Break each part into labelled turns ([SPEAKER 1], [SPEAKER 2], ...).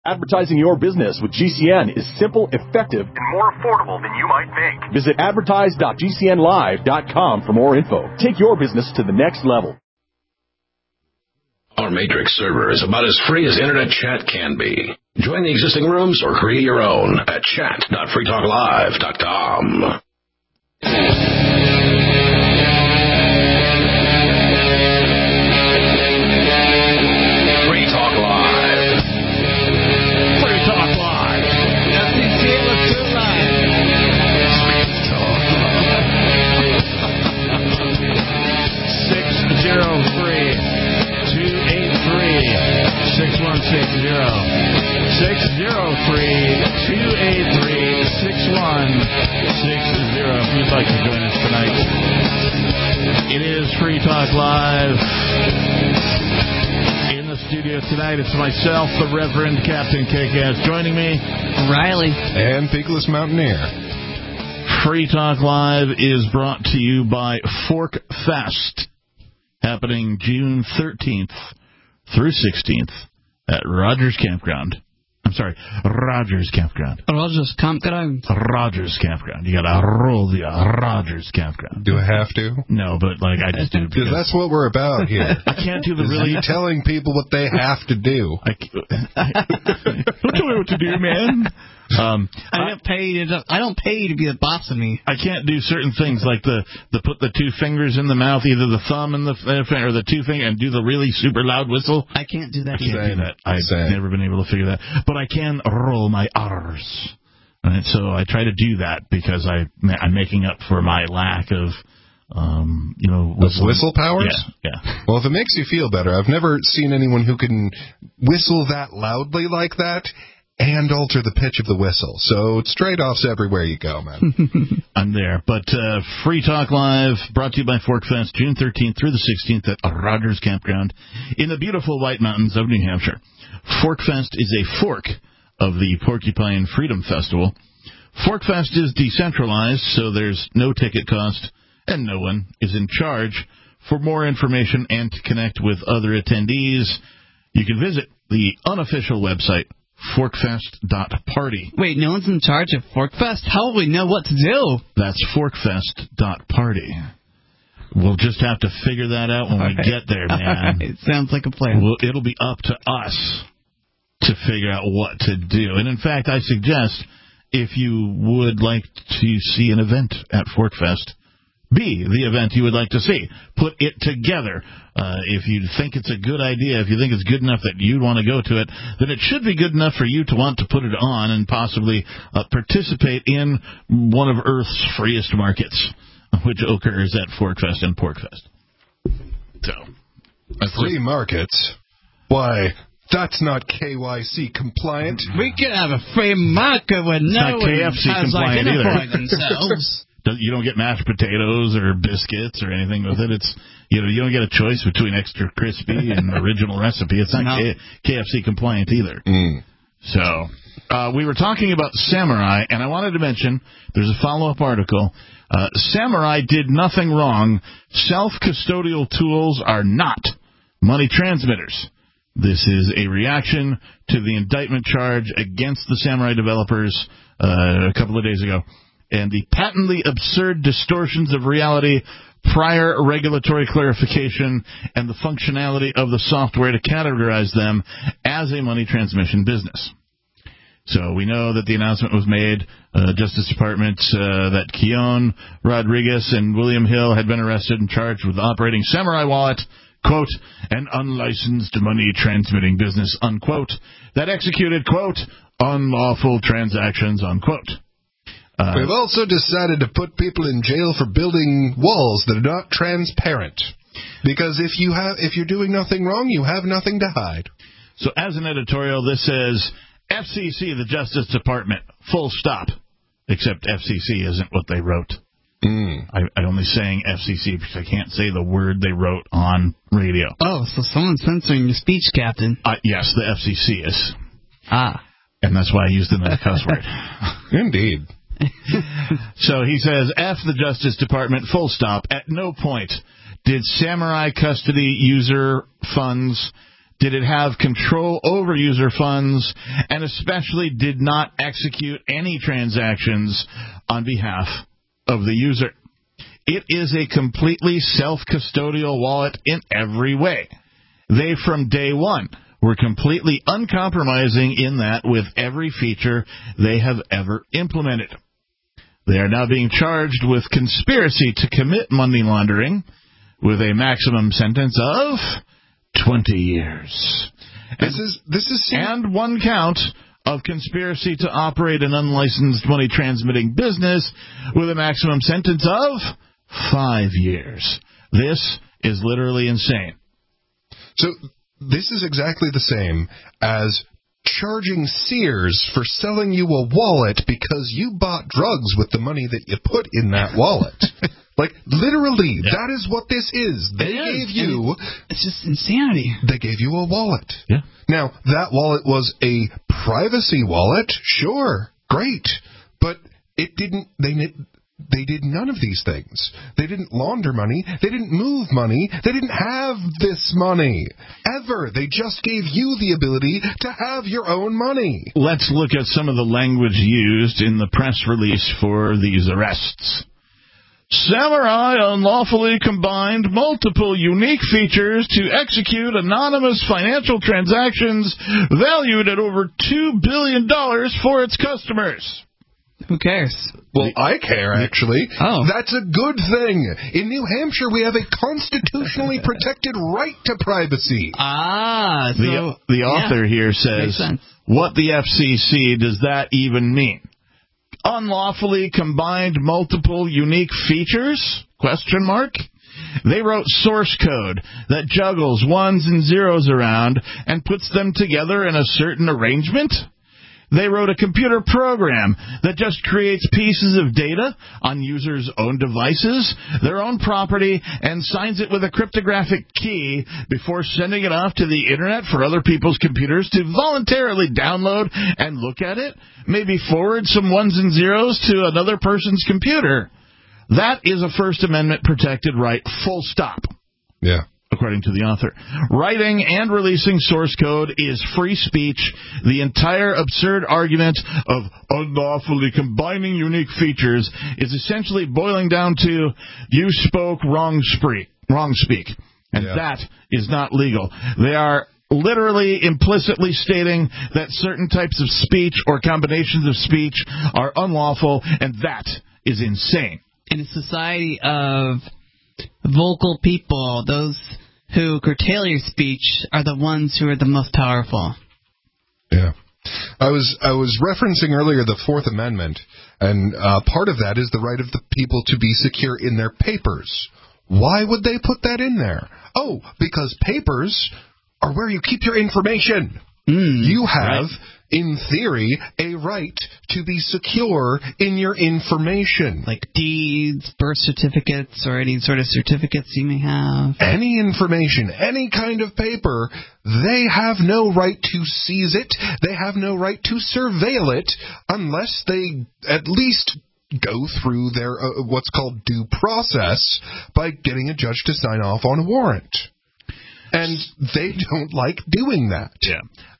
[SPEAKER 1] Advertising your business with GCN is simple, effective, and more affordable than you might think. Visit advertise.gcnlive.com for more info. Take your business to the next level.
[SPEAKER 2] Our Matrix server is about as free as internet chat can be. Join the existing rooms or create your own at chat.freetalklive.com.
[SPEAKER 3] If you'd like to join us tonight, it is Free Talk Live. In the studio tonight, it's myself, the Reverend Captain Kick-Ass. Joining me,
[SPEAKER 4] Riley.
[SPEAKER 5] And Peakless Mountaineer.
[SPEAKER 3] Free Talk Live is brought to you by Fork Fest, happening June 13th through 16th at Rogers Campground. I'm sorry, Rogers Campground.
[SPEAKER 4] Rogers Campground.
[SPEAKER 3] Rogers Campground. You gotta roll the Rogers Campground.
[SPEAKER 5] Do I have to?
[SPEAKER 3] No, but I just do.
[SPEAKER 5] Because that's what we're about here.
[SPEAKER 3] I can't do the really...
[SPEAKER 5] telling people what they have to do.
[SPEAKER 3] Don't tell me what to do, man.
[SPEAKER 4] I don't pay you to be the boss of me.
[SPEAKER 3] I can't do certain things like the put the two fingers in the mouth, either the thumb and the or the two finger, and do the really super loud whistle.
[SPEAKER 4] I can't do that.
[SPEAKER 3] I can't do that. I've never been able to figure that. But I can roll my R's. Right, so I try to do that because I'm making up for my lack of
[SPEAKER 5] whistle powers?
[SPEAKER 3] Yeah.
[SPEAKER 5] Well, if it makes you feel better, I've never seen anyone who can whistle that loudly like that and alter the pitch of the whistle. So it's trade-offs everywhere you go, man.
[SPEAKER 3] I'm there. But Free Talk Live, brought to you by Fork Fest, June 13th through the 16th at Rogers Campground in the beautiful White Mountains of New Hampshire. Fork Fest is a fork of the Porcupine Freedom Festival. Fork Fest is decentralized, so there's no ticket cost, and no one is in charge. For more information and to connect with other attendees, you can visit the unofficial website, forkfest.party.
[SPEAKER 4] Wait, no one's in charge of Forkfest? How will we know what to do?
[SPEAKER 3] That's forkfest.party. We'll just have to figure that out when we get there, man.
[SPEAKER 4] It sounds like a plan.
[SPEAKER 3] Well, it'll be up to us to figure out what to do. And in fact, I suggest if you would like to see an event at Forkfest, be the event you would like to see. Put it together. If you think it's a good idea, if you think it's good enough that you'd want to go to it, then it should be good enough for you to want to put it on and possibly participate in one of Earth's freest markets, which occurs at Forkfest and Porkfest. So,
[SPEAKER 5] free markets? Why, that's not KYC compliant.
[SPEAKER 4] We can have a free market where no one
[SPEAKER 3] KFC
[SPEAKER 4] has identified themselves.
[SPEAKER 3] You don't get mashed potatoes or biscuits or anything with it. It's you don't get a choice between extra crispy and original recipe. It's not KFC compliant either. So we were talking about Samurai, and I wanted to mention there's a follow-up article. Samurai did nothing wrong. Self-custodial tools are not money transmitters. This is a reaction to the indictment charge against the Samurai developers a couple of days ago. And the patently absurd distortions of reality, prior regulatory clarification, and the functionality of the software to categorize them as a money transmission business. So we know that the announcement was made, Justice Department, that Keon Rodriguez and William Hill had been arrested and charged with operating Samurai Wallet, quote, an unlicensed money transmitting business, unquote, that executed, quote, unlawful transactions, unquote.
[SPEAKER 5] We've also decided to put people in jail for building walls that are not transparent. Because if you're doing nothing wrong, you have nothing to hide.
[SPEAKER 3] So as an editorial, this says, FCC, the Justice Department, full stop. Except FCC isn't what they wrote. I'm only saying FCC because I can't say the word they wrote on radio.
[SPEAKER 4] Oh, so someone's censoring your speech, Captain.
[SPEAKER 3] Yes, the FCC is.
[SPEAKER 4] And
[SPEAKER 3] that's why I used another cuss word.
[SPEAKER 5] Indeed.
[SPEAKER 3] So he says, F the Justice Department, full stop. At no point did Samurai custody user funds did it have control over user funds, and especially did not execute any transactions on behalf of the user. It is a completely self-custodial wallet in every way. They, from day one, were completely uncompromising in that with every feature they have ever implemented. They are now being charged with conspiracy to commit money laundering with a maximum sentence of 20 years. And one count of conspiracy to operate an unlicensed money transmitting business with a maximum sentence of 5 years. This is literally insane.
[SPEAKER 5] So this is exactly the same as charging Sears for selling you a wallet because you bought drugs with the money that you put in that wallet. Like, literally, that is what this is. They gave you...
[SPEAKER 4] It's just insanity.
[SPEAKER 5] They gave you a wallet.
[SPEAKER 3] Yeah.
[SPEAKER 5] Now, that wallet was a privacy wallet. Sure, great. But it didn't... They did none of these things. They didn't launder money. They didn't move money. They didn't have this money. Ever. They just gave you the ability to have your own money.
[SPEAKER 3] Let's look at some of the language used in the press release for these arrests. Samurai unlawfully combined multiple unique features to execute anonymous financial transactions valued at over $2 billion for its customers.
[SPEAKER 4] Who cares?
[SPEAKER 5] Well, I care, actually.
[SPEAKER 4] Oh.
[SPEAKER 5] That's a good thing. In New Hampshire, we have a constitutionally protected right to privacy.
[SPEAKER 4] So...
[SPEAKER 3] The author here says, what the FCC does that even mean? Unlawfully combined multiple unique features? ? They wrote source code that juggles ones and zeros around and puts them together in a certain arrangement? They wrote a computer program that just creates pieces of data on users' own devices, their own property, and signs it with a cryptographic key before sending it off to the Internet for other people's computers to voluntarily download and look at it, maybe forward some ones and zeros to another person's computer. That is a First Amendment protected right, full stop.
[SPEAKER 5] Yeah.
[SPEAKER 3] According to the author. Writing and releasing source code is free speech. The entire absurd argument of unlawfully combining unique features is essentially boiling down to you spoke wrong speak. And that is not legal. They are literally implicitly stating that certain types of speech or combinations of speech are unlawful, and that is insane.
[SPEAKER 4] In a society of vocal people, those who curtail your speech are the ones who are the most powerful.
[SPEAKER 5] Yeah. I was referencing earlier the Fourth Amendment, and part of that is the right of the people to be secure in their papers. Why would they put that in there? Oh, because papers are where you keep your information. You have, in theory, a right to be secure in your information.
[SPEAKER 4] Like deeds, birth certificates, or any sort of certificates you may have.
[SPEAKER 5] Any information, any kind of paper, they have no right to seize it. They have no right to surveil it unless they at least go through their what's called due process by getting a judge to sign off on a warrant. And they don't like doing that.
[SPEAKER 3] Yeah.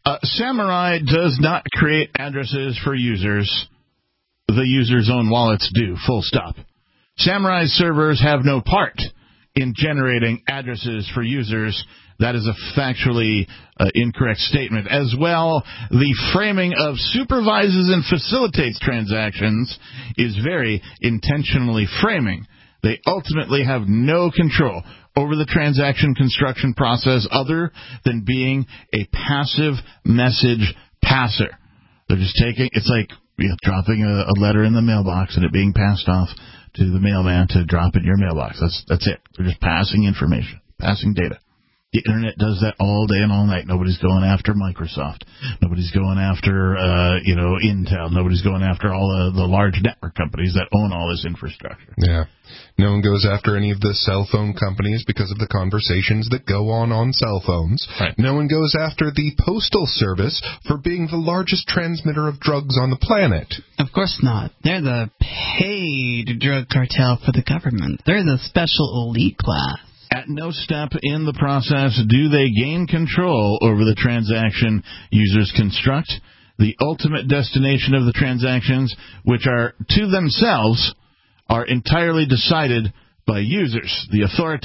[SPEAKER 3] Samurai does not create addresses for users. The user's own wallets do, full stop. Samurai's servers have no part in generating addresses for users. That is a factually incorrect statement. As well, the framing of supervises and facilitates transactions is very intentionally framing. They ultimately have no control over the transaction construction process other than being a passive message passer. They're just taking, it's like dropping a letter in the mailbox and it being passed off to the mailman to drop in your mailbox. That's it. They're just passing information, passing data. The Internet does that all day and all night. Nobody's going after Microsoft. Nobody's going after, Intel. Nobody's going after all the large network companies that own all this infrastructure.
[SPEAKER 5] Yeah. No one goes after any of the cell phone companies because of the conversations that go on cell phones.
[SPEAKER 3] Right.
[SPEAKER 5] No one goes after the Postal Service for being the largest transmitter of drugs on the planet.
[SPEAKER 4] Of course not. They're the paid drug cartel for the government. They're the special elite class.
[SPEAKER 3] At no step in the process do they gain control over the transaction users construct. The ultimate destination of the transactions, which are to themselves, are entirely decided by users. The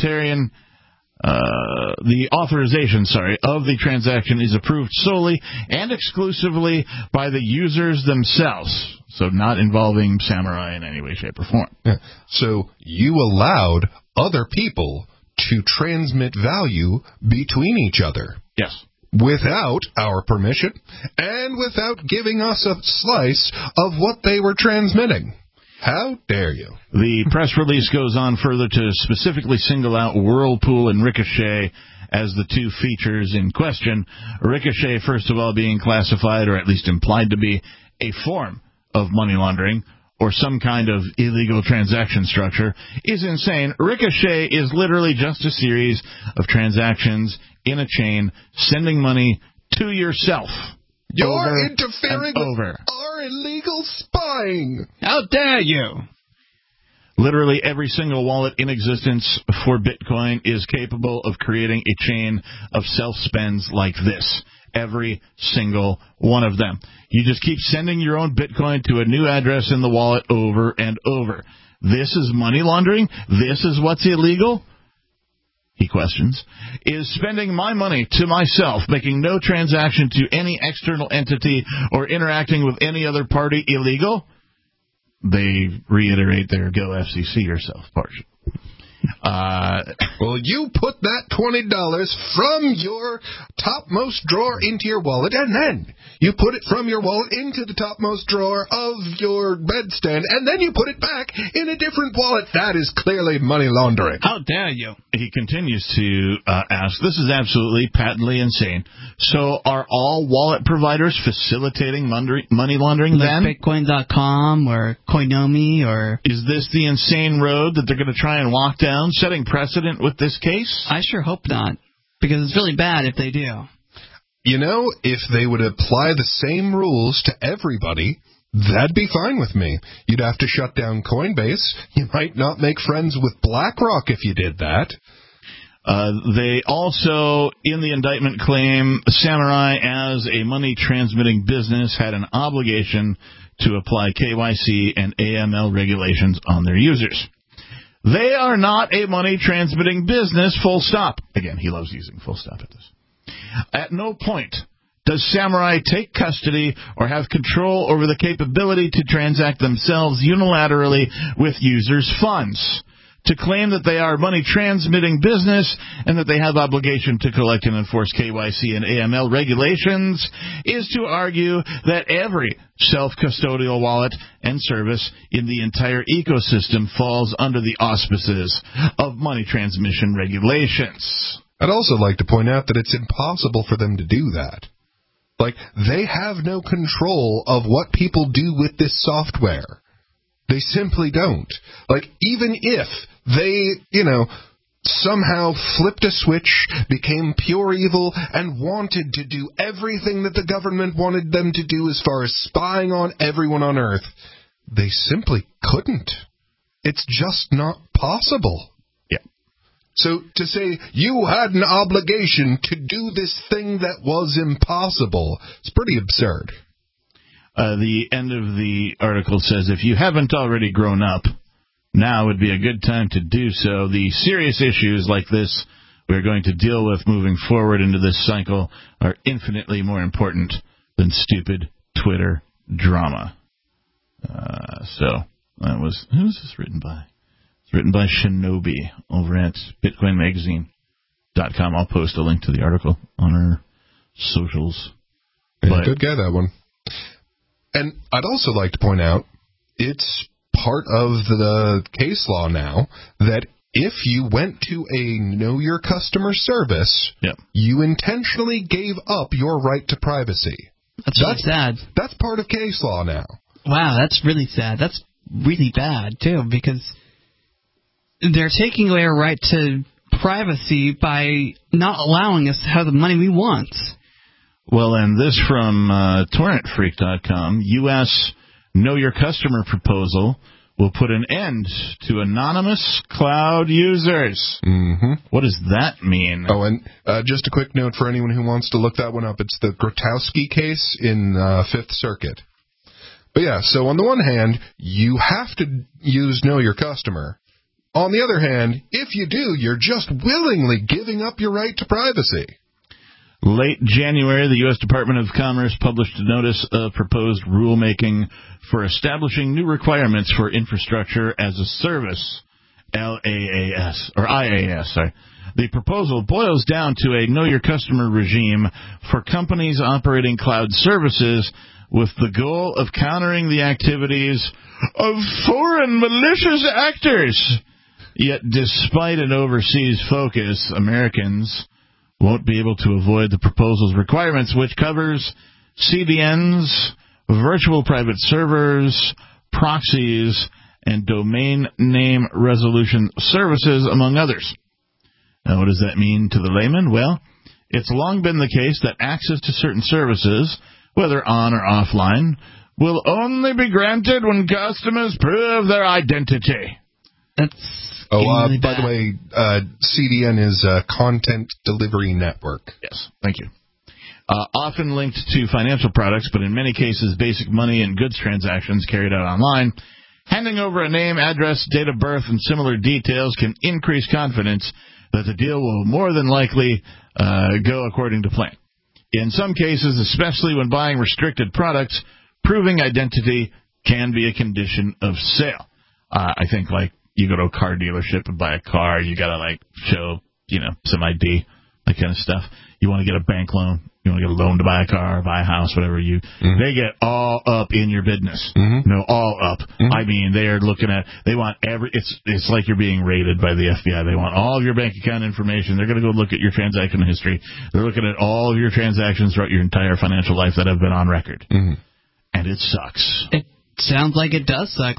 [SPEAKER 3] authorization of the transaction is approved solely and exclusively by the users themselves, so not involving Samurai in any way, shape, or form.
[SPEAKER 5] Yeah. So you allowed other people to transmit value between each other.
[SPEAKER 3] Yes.
[SPEAKER 5] Without our permission and without giving us a slice of what they were transmitting. How dare you?
[SPEAKER 3] The press release goes on further to specifically single out Whirlpool and Ricochet as the two features in question. Ricochet, first of all, being classified, or at least implied to be, a form of money laundering or some kind of illegal transaction structure, is insane. Ricochet is literally just a series of transactions in a chain, sending money to yourself.
[SPEAKER 5] You're interfering with our illegal spying.
[SPEAKER 4] How dare you?
[SPEAKER 3] Literally every single wallet in existence for Bitcoin is capable of creating a chain of self-spends like this. Every single one of them. You just keep sending your own Bitcoin to a new address in the wallet over and over. This is money laundering? This is what's illegal? He questions. Is spending my money to myself, making no transaction to any external entity or interacting with any other party illegal? They reiterate their Go FCC yourself portion.
[SPEAKER 5] Well, you put that $20 from your topmost drawer into your wallet, and then you put it from your wallet into the topmost drawer of your bedstand, and then you put it back in a different wallet. That is clearly money laundering.
[SPEAKER 4] How dare you?
[SPEAKER 3] He continues to ask, this is absolutely patently insane. So are all wallet providers facilitating money laundering
[SPEAKER 4] like
[SPEAKER 3] then?
[SPEAKER 4] Bitcoin.com or Coinomi or...
[SPEAKER 3] Is this the insane road that they're going to try and walk down, setting precedent with this case?
[SPEAKER 4] I sure hope not, because it's really bad if they do.
[SPEAKER 5] You know, if they would apply the same rules to everybody, that'd be fine with me. You'd have to shut down Coinbase. You might not make friends with BlackRock if you did that.
[SPEAKER 3] They also, in the indictment, claim Samurai, as a money-transmitting business, had an obligation to apply KYC and AML regulations on their users. They are not a money-transmitting business, full stop. Again, he loves using full stop at this. At no point does Samurai take custody or have control over the capability to transact themselves unilaterally with users' funds. To claim that they are money-transmitting business and that they have obligation to collect and enforce KYC and AML regulations is to argue that every self-custodial wallet and service in the entire ecosystem falls under the auspices of money transmission regulations.
[SPEAKER 5] I'd also like to point out that it's impossible for them to do that. Like, they have no control of what people do with this software. They simply don't. Like, even if they, somehow flipped a switch, became pure evil, and wanted to do everything that the government wanted them to do as far as spying on everyone on Earth, they simply couldn't. It's just not possible.
[SPEAKER 3] Yeah.
[SPEAKER 5] So to say you had an obligation to do this thing that was impossible, it's pretty absurd.
[SPEAKER 3] The end of the article says, if you haven't already grown up, now would be a good time to do so. The serious issues like this we're going to deal with moving forward into this cycle are infinitely more important than stupid Twitter drama. So that was, who's this written by? It's written by Shinobi over at BitcoinMagazine.com. I'll post a link to the article on our socials.
[SPEAKER 5] Yeah, good guy, that one. And I'd also like to point out, it's part of the case law now that if you went to a Know Your Customer service, you intentionally gave up your right to privacy.
[SPEAKER 4] That's really sad.
[SPEAKER 5] That's part of case law now.
[SPEAKER 4] Wow, that's really sad. That's really bad, too, because they're taking away our right to privacy by not allowing us to have the money we want.
[SPEAKER 3] Well, and this from TorrentFreak.com, U.S. Know Your Customer proposal will put an end to anonymous cloud users.
[SPEAKER 5] Mm-hmm.
[SPEAKER 3] What does that mean?
[SPEAKER 5] Oh, and just a quick note for anyone who wants to look that one up. It's the Grotowski case in Fifth Circuit. But yeah, so on the one hand, you have to use Know Your Customer. On the other hand, if you do, you're just willingly giving up your right to privacy.
[SPEAKER 3] Late January, the U.S. Department of Commerce published a notice of proposed rulemaking for establishing new requirements for infrastructure as a service, LAAS, or IaaS, sorry. The proposal boils down to a Know Your Customer regime for companies operating cloud services with the goal of countering the activities of foreign malicious actors. Yet, despite an overseas focus, Americans won't be able to avoid the proposal's requirements, which covers CDNs, virtual private servers, proxies, and domain name resolution services, among others. Now, what does that mean to the layman? Well, it's long been the case that access to certain services, whether on or offline, will only be granted when customers prove their identity.
[SPEAKER 4] That's
[SPEAKER 5] by the way, CDN is Content Delivery Network.
[SPEAKER 3] Yes, thank you. Often linked to financial products, but in many cases basic money and goods transactions carried out online, handing over a name, address, date of birth, and similar details can increase confidence that the deal will more than likely go according to plan. In some cases, especially when buying restricted products, proving identity can be a condition of sale. I think, like, you go to a car dealership and buy a car, you got to, show, some ID, that kind of stuff. You want to get a bank loan, you want to get a loan to buy a car, buy a house, whatever they get all up in your business. All up. I mean, they're looking at, they want it's like you're being raided by the FBI. They want all of your bank account information. They're going to go look at your transaction history. They're looking at all of your transactions throughout your entire financial life that have been on record. And it sucks.
[SPEAKER 4] It sounds like it does suck.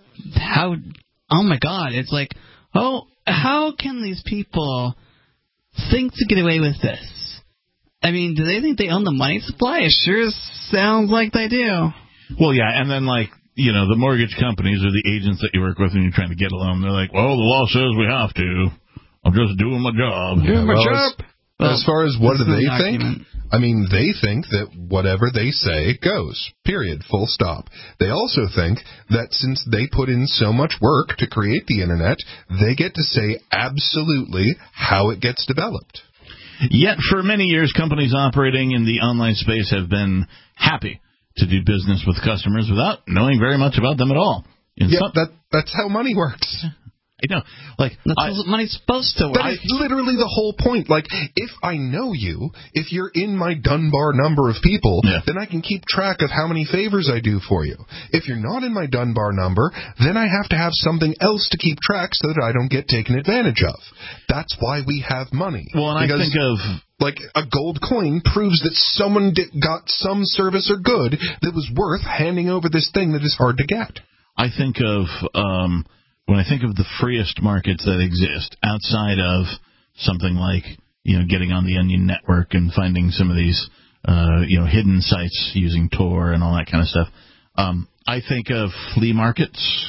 [SPEAKER 4] Oh my God, it's like, how can these people think to get away with this? I mean, do they think they own the money supply? It sure sounds like they do.
[SPEAKER 3] Well, yeah, and then, the mortgage companies or the agents that you work with when you're trying to get a loan, they're like, well, the law says we have to. I'm just doing my job.
[SPEAKER 5] Doing my job. As far as what do they think? I mean, they think that whatever they say goes. Period. Full stop. They also think that since they put in so much work to create the Internet, they get to say absolutely how it gets developed.
[SPEAKER 3] Yet, for many years, companies operating in the online space have been happy to do business with customers without knowing very much about them at all.
[SPEAKER 5] That's how money works.
[SPEAKER 3] I know.
[SPEAKER 4] That's how money's supposed to work.
[SPEAKER 5] That is literally the whole point. If I know you, if you're in my Dunbar number of people, then I can keep track of how many favors I do for you. If you're not in my Dunbar number, then I have to have something else to keep track so that I don't get taken advantage of. That's why we have money.
[SPEAKER 3] Well, and I think of...
[SPEAKER 5] a gold coin proves that someone got some service or good that was worth handing over this thing that is hard to get.
[SPEAKER 3] I think of... when I think of the freest markets that exist, outside of something like, getting on the Onion Network and finding some of these, hidden sites using Tor and all that kind of stuff, I think of flea markets.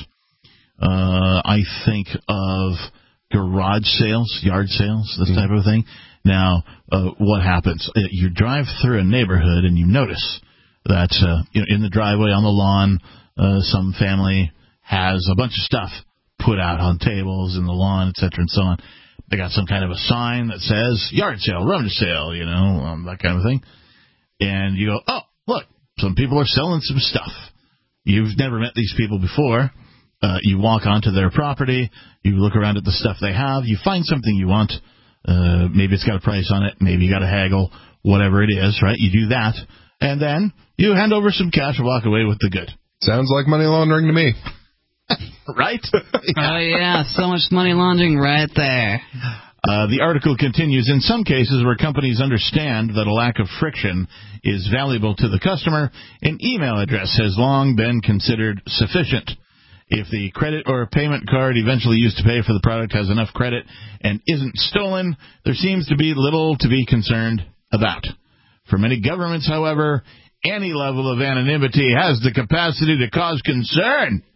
[SPEAKER 3] I think of garage sales, yard sales, this type of thing. Now, what happens? You drive through a neighborhood and you notice that, in the driveway, on the lawn, some family has a bunch of stuff put out on tables in the lawn, etc., and so on. They got some kind of a sign that says yard sale, rummage sale, that kind of thing. And you go, oh, look, some people are selling some stuff. You've never met these people before. You walk onto their property. You look around at the stuff they have. You find something you want. Maybe it's got a price on it. Maybe you got to haggle, whatever it is, right? You do that. And then you hand over some cash and walk away with the good.
[SPEAKER 5] Sounds like money laundering to me.
[SPEAKER 3] Right?
[SPEAKER 4] Oh, yeah, so much money laundering right there.
[SPEAKER 3] The article continues, in some cases where companies understand that a lack of friction is valuable to the customer, an email address has long been considered sufficient. If the credit or payment card eventually used to pay for the product has enough credit and isn't stolen, there seems to be little to be concerned about. For many governments, however, any level of anonymity has the capacity to cause concern.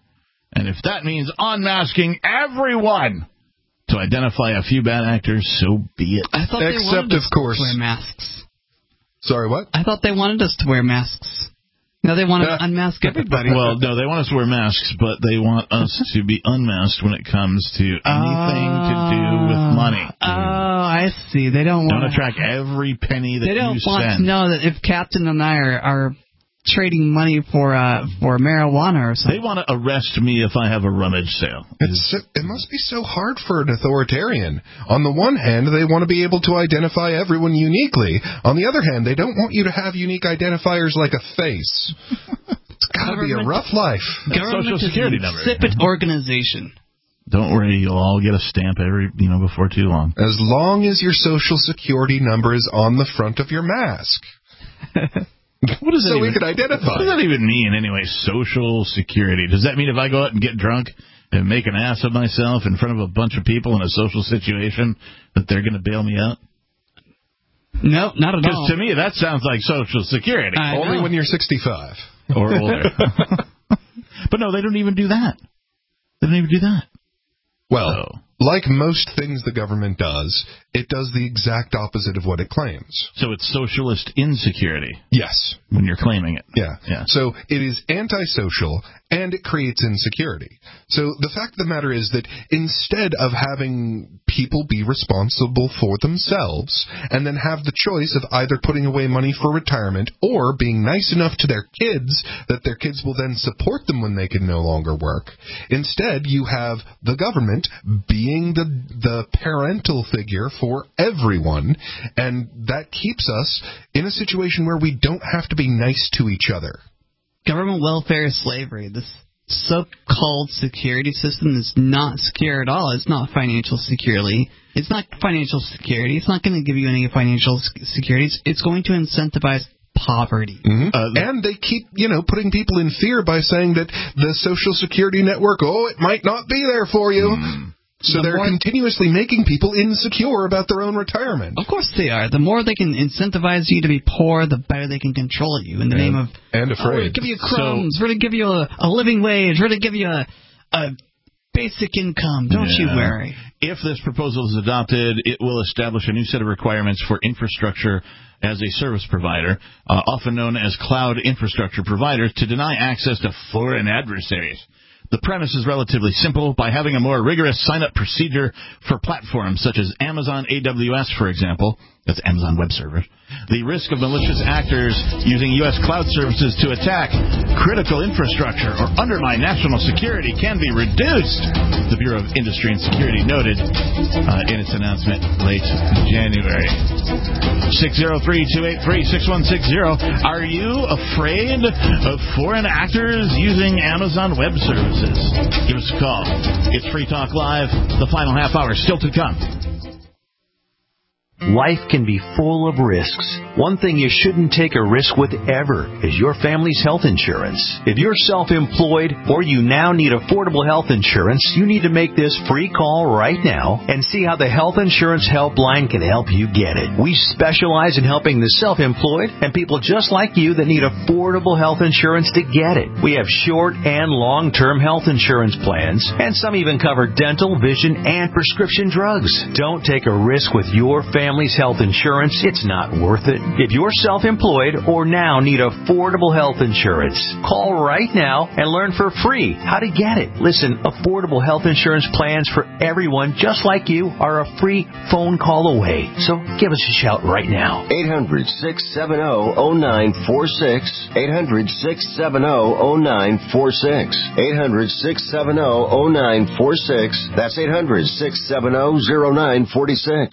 [SPEAKER 3] And if that means unmasking everyone to identify a few bad actors, so be it.
[SPEAKER 4] I thought
[SPEAKER 5] Except,
[SPEAKER 4] they wanted us
[SPEAKER 5] of course,
[SPEAKER 4] to wear masks.
[SPEAKER 5] Sorry, what?
[SPEAKER 4] I thought they wanted us to wear masks. No, they want to unmask everybody.
[SPEAKER 3] Well, no, they want us to wear masks, but they want us to be unmasked when it comes to anything to do with money.
[SPEAKER 4] Oh, I see. They don't want
[SPEAKER 3] to track every penny that you spend.
[SPEAKER 4] They don't want to know that if Captain and I are trading money for marijuana or something.
[SPEAKER 3] They want to arrest me if I have a rummage sale.
[SPEAKER 5] It must be so hard for an authoritarian. On the one hand, they want to be able to identify everyone uniquely. On the other hand, they don't want you to have unique identifiers like a face. It's got to be a rough life.
[SPEAKER 4] Government
[SPEAKER 3] Social Security number.
[SPEAKER 4] Insipid organization.
[SPEAKER 3] Don't worry, you'll all get a stamp before too long.
[SPEAKER 5] As long as your Social Security number is on the front of your mask.
[SPEAKER 3] What does that
[SPEAKER 5] we could identify.
[SPEAKER 3] What does that even mean, anyway, Social Security? Does that mean if I go out and get drunk and make an ass of myself in front of a bunch of people in a social situation that they're going to bail me out?
[SPEAKER 4] No, not at all.
[SPEAKER 3] Because to me, that sounds like Social Security.
[SPEAKER 5] Only when you're 65.
[SPEAKER 3] Or older. But no, they don't even do that. They don't even do that.
[SPEAKER 5] Well, like most things the government does, it does the exact opposite of what it claims.
[SPEAKER 3] So it's socialist insecurity.
[SPEAKER 5] Yes.
[SPEAKER 3] When you're claiming it.
[SPEAKER 5] Yeah. So it is antisocial, and it creates insecurity. So the fact of the matter is that instead of having people be responsible for themselves and then have the choice of either putting away money for retirement or being nice enough to their kids that their kids will then support them when they can no longer work, instead you have the government being the parental figure for everyone, and that keeps us in a situation where we don't have to be nice to each other.
[SPEAKER 4] Government welfare is slavery. This so-called security system is not secure at all. It's not financial security. It's not financial security. It's not going to give you any financial security. It's going to incentivize poverty.
[SPEAKER 5] Mm-hmm. And they keep, putting people in fear by saying that the Social Security network, it might not be there for you. So they're continuously making people insecure about their own retirement.
[SPEAKER 4] Of course they are. The more they can incentivize you to be poor, the better they can control you in the name of...
[SPEAKER 5] And afraid.
[SPEAKER 4] We're going to give you crumbs. We're going to give you a living wage. We're going to give you a basic income. Don't you worry.
[SPEAKER 3] If this proposal is adopted, it will establish a new set of requirements for infrastructure as a service provider, often known as cloud infrastructure providers, to deny access to foreign adversaries. The premise is relatively simple. By having a more rigorous sign-up procedure for platforms such as Amazon AWS, for example, that's Amazon Web Server, the risk of malicious actors using U.S. cloud services to attack critical infrastructure or undermine national security can be reduced, the Bureau of Industry and Security noted in its announcement late January. 603-283-6160. Are you afraid of foreign actors using Amazon Web Services? Give us a call. It's Free Talk Live. The final half hour still to come.
[SPEAKER 6] Life can be full of risks. One thing you shouldn't take a risk with ever is your family's health insurance. If you're self-employed or you now need affordable health insurance, you need to make this free call right now and see how the Health Insurance Helpline can help you get it. We specialize in helping the self-employed and people just like you that need affordable health insurance to get it. We have short and long-term health insurance plans, and some even cover dental, vision, and prescription drugs. Don't take a risk with your family's health insurance. It's not worth it. If you're self-employed or now need affordable health insurance, call right now and learn for free how to get it. Listen, affordable health insurance plans for everyone just like you are a free phone call away. So give us a shout right now.
[SPEAKER 7] 800-670-0946. 800-670-0946. 800-670-0946. That's 800-670-0946.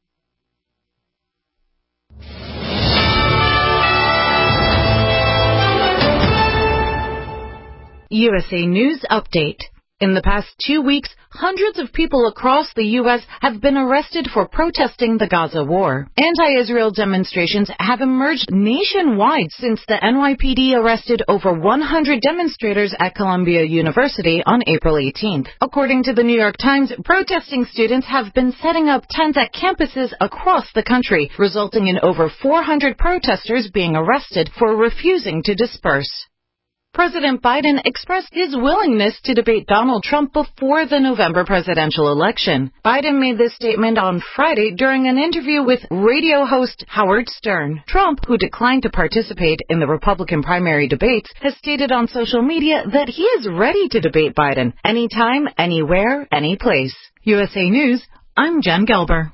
[SPEAKER 8] USA News Update. In the past 2 weeks, hundreds of people across the U.S. have been arrested for protesting the Gaza war. Anti-Israel demonstrations have emerged nationwide since the NYPD arrested over 100 demonstrators at Columbia University on April 18th. According to the New York Times, protesting students have been setting up tents at campuses across the country, resulting in over 400 protesters being arrested for refusing to disperse. President Biden expressed his willingness to debate Donald Trump before the November presidential election. Biden made this statement on Friday during an interview with radio host Howard Stern. Trump, who declined to participate in the Republican primary debates, has stated on social media that he is ready to debate Biden anytime, anywhere, any place. USA News, I'm Jen Gelber.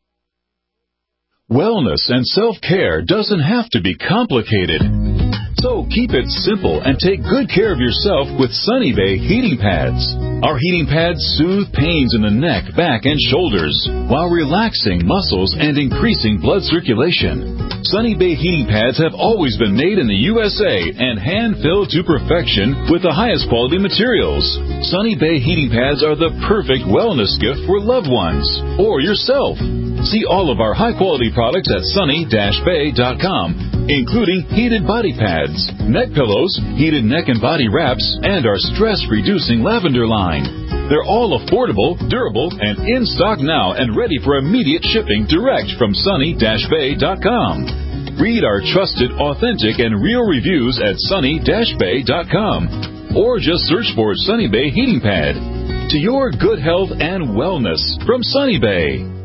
[SPEAKER 1] Wellness and self-care doesn't have to be complicated. So keep it simple and take good care of yourself with Sunny Bay heating pads. Our heating pads soothe pains in the neck, back, and shoulders while relaxing muscles and increasing blood circulation. Sunny Bay heating pads have always been made in the USA and hand-filled to perfection with the highest quality materials. Sunny Bay heating pads are the perfect wellness gift for loved ones or yourself. See all of our high-quality products at sunny-bay.com, including heated body pads, neck pillows, heated neck and body wraps, and our stress-reducing lavender line. They're all affordable, durable, and in stock now and ready for immediate shipping direct from sunny-bay.com. Read our trusted, authentic, and real reviews at sunny-bay.com, or just search for Sunny Bay Heating Pad. To your good health and wellness from Sunny Bay.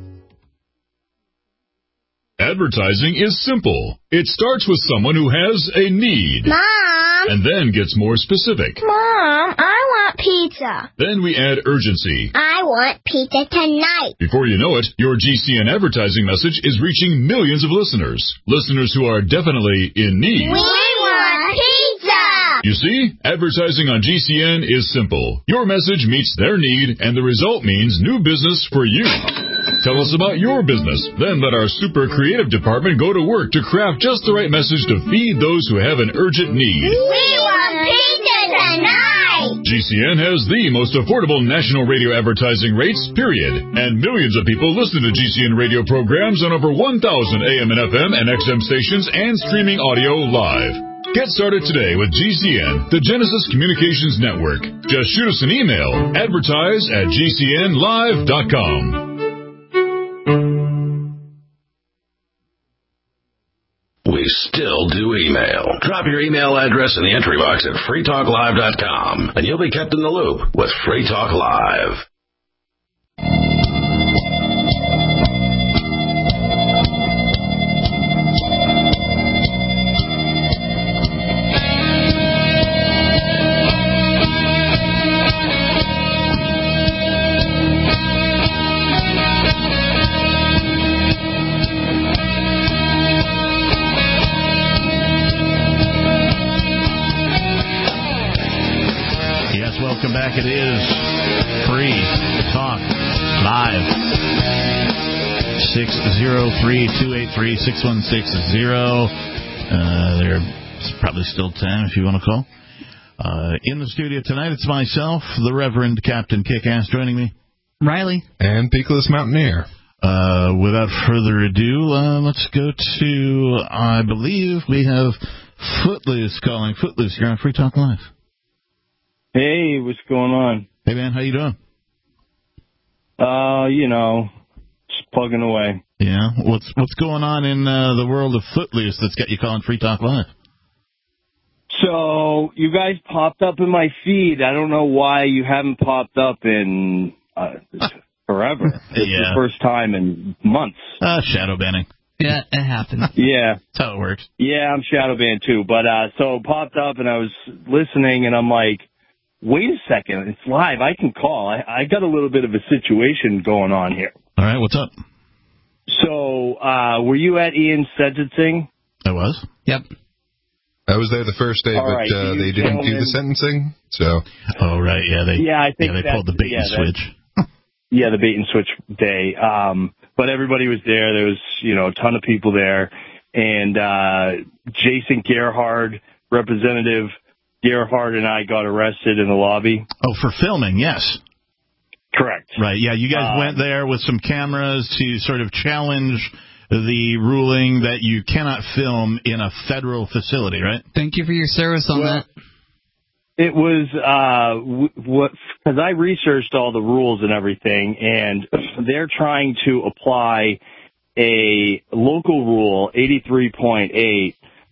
[SPEAKER 9] Advertising is simple. It starts with someone who has a need.
[SPEAKER 10] Mom!
[SPEAKER 9] And then gets more specific.
[SPEAKER 10] Mom, I want pizza.
[SPEAKER 9] Then we add urgency.
[SPEAKER 10] I want pizza tonight.
[SPEAKER 9] Before you know it, your GCN advertising message is reaching millions of listeners. Listeners who are definitely in need.
[SPEAKER 10] We want pizza!
[SPEAKER 9] You see, advertising on GCN is simple. Your message meets their need, and the result means new business for you. Tell us about your business. Then let our super creative department go to work to craft just the right message to feed those who have an urgent need.
[SPEAKER 10] We want pizza tonight!
[SPEAKER 9] GCN has the most affordable national radio advertising rates, period. And millions of people listen to GCN radio programs on over 1,000 AM and FM and XM stations and streaming audio live. Get started today with GCN, the Genesis Communications Network. Just shoot us an email, advertise@gcnlive.com.
[SPEAKER 2] We still do email. Drop your email address in the entry box at freetalklive.com, and you'll be kept in the loop with Free Talk Live.
[SPEAKER 3] Welcome back. It is Free Talk Live. 603-283-6160. There's probably still time if you want to call. In the studio tonight, it's myself, the Reverend Captain Kickass, joining me.
[SPEAKER 4] Riley.
[SPEAKER 5] And Peakless Mountaineer.
[SPEAKER 3] Without further ado, let's go to, I believe we have Footloose calling. Footloose, you're on Free Talk Live.
[SPEAKER 11] Hey, what's going on?
[SPEAKER 3] Hey, man, how you doing?
[SPEAKER 11] Just plugging away.
[SPEAKER 3] Yeah? What's going on in the world of Footloose that's got you calling Free Talk Live?
[SPEAKER 11] So, you guys popped up in my feed. I don't know why you haven't popped up in forever. It's the first time in months.
[SPEAKER 3] Shadow banning.
[SPEAKER 4] Yeah, it happened.
[SPEAKER 11] Yeah.
[SPEAKER 3] That's how it works.
[SPEAKER 11] Yeah, I'm shadow banned too. But, so it popped up and I was listening and I'm like, wait a second, it's live. I can call. I got a little bit of a situation going on here.
[SPEAKER 3] All right, what's up?
[SPEAKER 11] So, were you at Ian's sentencing?
[SPEAKER 3] I was.
[SPEAKER 4] Yep.
[SPEAKER 5] I was there the first day, but they didn't do the sentencing. So.
[SPEAKER 3] Oh, right, yeah. They pulled the bait and switch.
[SPEAKER 11] The bait and switch day. But everybody was there. There was, a ton of people there. And Jason Gerhard, Representative Gerhard, and I got arrested in the lobby.
[SPEAKER 3] Oh, for filming, yes.
[SPEAKER 11] Correct.
[SPEAKER 3] Right, yeah, you guys went there with some cameras to sort of challenge the ruling that you cannot film in a federal facility, right?
[SPEAKER 4] Thank you for your service on that.
[SPEAKER 11] It was, because I researched all the rules and everything, and they're trying to apply a local rule, 83.8,